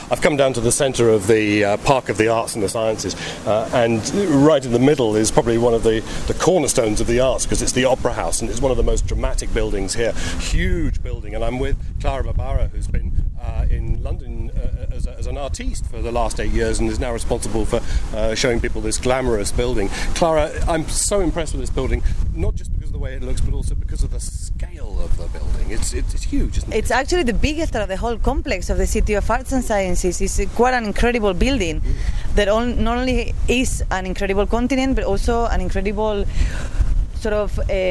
I've come down to the centre of the Park of the Arts and the Sciences, and right in the middle is probably one of the cornerstones of the arts, because it's the Opera House, and it's one of the most dramatic buildings here. Huge building, and I'm with Clara Barbara, who's been in London as an artiste for the last 8 years and is now responsible for showing people this glamorous building. Clara, I'm so impressed with this building, not just because of the way it looks, but also because of the scale of the building. It's huge, isn't it? It's actually the biggest out of the whole complex of the City of Arts and Sciences. It's quite an incredible building that not only is an incredible continent, but also an incredible sort of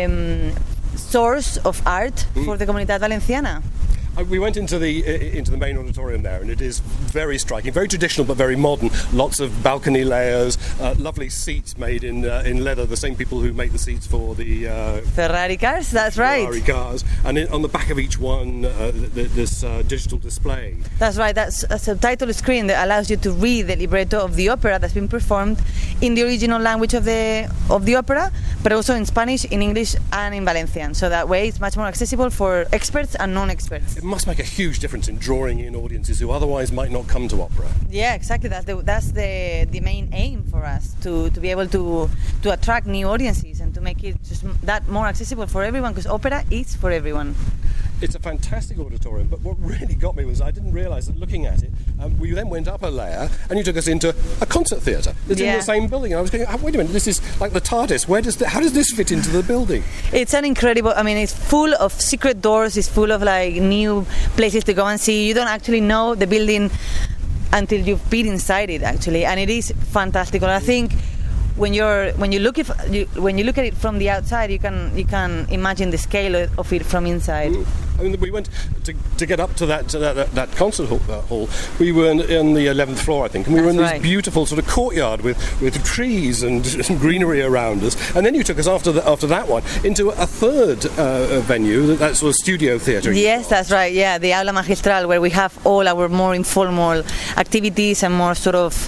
source of art for the Comunidad Valenciana. We went into the main auditorium there, and it is very striking, very traditional but very modern. Lots of balcony layers, lovely seats made in leather. The same people who make the seats for the Ferrari cars. That's right. Ferrari cars, and on the back of each one, this digital display. That's right. That's a subtitle screen that allows you to read the libretto of the opera that's been performed in the original language of the opera, but also in Spanish, in English, and in Valencian. So that way, it's much more accessible for experts and non-experts. It must make a huge difference in drawing in audiences who otherwise might not come to opera. Yeah, exactly. That's the main aim for us, to be able to attract new audiences and to make it just that more accessible for everyone, because opera is for everyone. It's a fantastic auditorium, but what really got me was I didn't realise that looking at it, we then went up a layer and you took us into a concert theatre. It's in the same building. And I was going, wait a minute, this is like the TARDIS. How does this fit into the building? It's an incredible, it's full of secret doors, it's full of like new places to go and see. You don't actually know the building until you've been inside it, actually, and it is fantastical. I think when you look at it from the outside, you can imagine the scale of it from inside. We went to get up to that concert hall. We were on the 11th floor, I think, and we were in this beautiful sort of courtyard with trees and greenery around us. And then you took us after that one into a third venue, that sort of studio theatre. Yes, that's right. Yeah, the Aula Magistral, where we have all our more informal activities and more sort of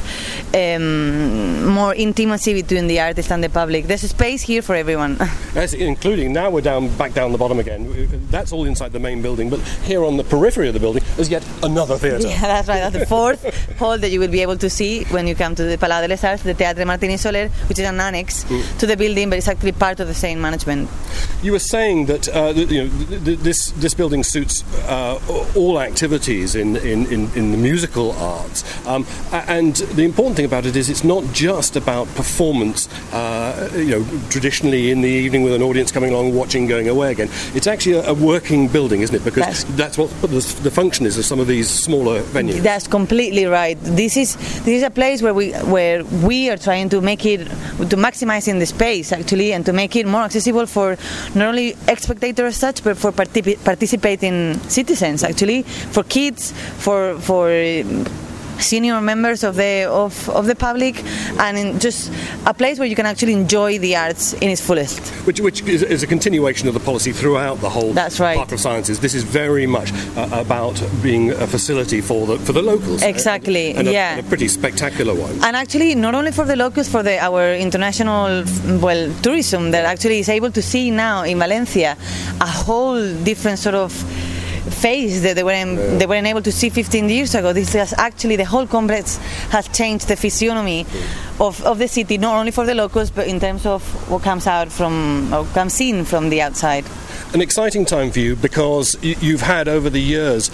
more intimacy between the artist and the public. There's a space here for everyone. Yes, including now we're back down the bottom again. That's all inside the main building, but here on the periphery of the building is yet another theatre. Yeah, that's right. That's the fourth hall that you will be able to see when you come to the Palau de les Arts, the Teatre Martín y Soler, which is an annex to the building, but it's actually part of the same management. You were saying that this building suits all activities in the musical arts, and the important thing about it is it's not just about performance. Traditionally in the evening with an audience coming along, watching, going away again. It's actually a working building, isn't it? Because that's what the function is of some of these smaller venues. That's completely right. This is a place where we are trying to make it, to maximizing the space actually, and to make it more accessible for not only spectators as such, but for participating citizens actually, for kids, for senior members of the public, and in just a place where you can actually enjoy the arts in its fullest. Which is a continuation of the policy throughout the whole Park of Sciences. This is very much about being a facility for the locals. Exactly, and a pretty spectacular one. And actually, not only for the locals, for our international tourism that actually is able to see now in Valencia a whole different sort of face that they weren't able to see 15 years ago. This has actually, the whole complex has changed the physiognomy of the city, not only for the locals, but in terms of what comes in from the outside. An exciting time for you, because you've had over the years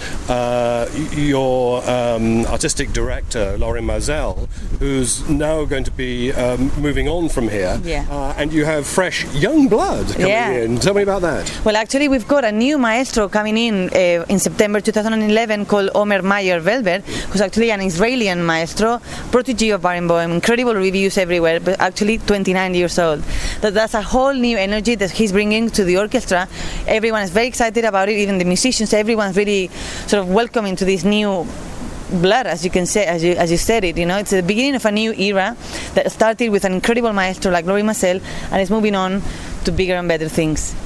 your artistic director Lauren Mazel, who's now going to be moving on from here, and you have fresh young blood coming in. Tell me about that. Well, actually we've got a new maestro coming in September 2011 called Omer Mayer-Velber, who's actually an Israeli maestro, protege of Barenboim, incredible reviews everywhere, but actually 29 years old. That's a whole new energy that he's bringing to the orchestra. Everyone is very excited about it, even the musicians. Everyone's really sort of welcoming to this new blood, as you can say, as you said it. It's the beginning of a new era that started with an incredible maestro like Lauren Mazel, and is moving on to bigger and better things.